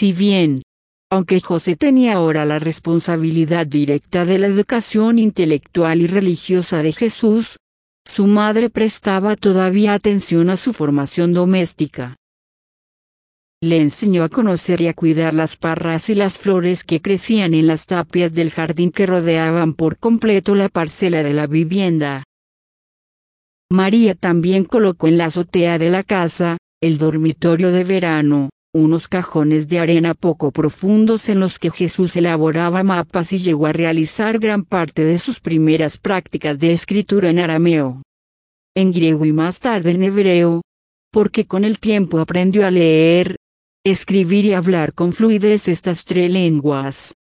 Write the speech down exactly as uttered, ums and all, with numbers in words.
Si bien, aunque José tenía ahora la responsabilidad directa de la educación intelectual y religiosa de Jesús, su madre prestaba todavía atención a su formación doméstica. Le enseñó a conocer y a cuidar las parras y las flores que crecían en las tapias del jardín que rodeaban por completo la parcela de la vivienda. María también colocó en la azotea de la casa, el dormitorio de verano, unos cajones de arena poco profundos en los que Jesús elaboraba mapas y llegó a realizar gran parte de sus primeras prácticas de escritura en arameo, en griego y más tarde en hebreo, porque con el tiempo aprendió a leer, escribir y hablar con fluidez estas tres lenguas.